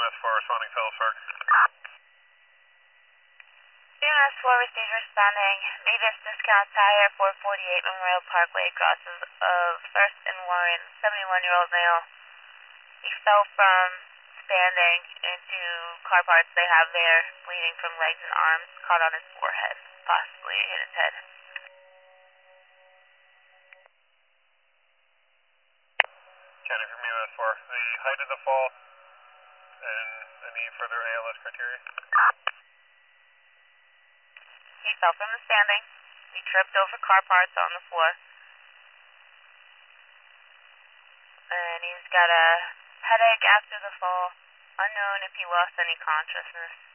4 responding Phillipsburg. CMS 4 received responding. Mavis Discount Tire, 448 Memorial Parkway, crosses of 1st and Warren, 71-year-old male. He fell from standing into car parts they have there, bleeding from legs and arms, caught on his forehead, possibly hit his head. County from US 4. The height of the fall and any further ALS criteria? He fell from the standing. He tripped over car parts on the floor. And he's got a headache after the fall. Unknown if he lost any consciousness.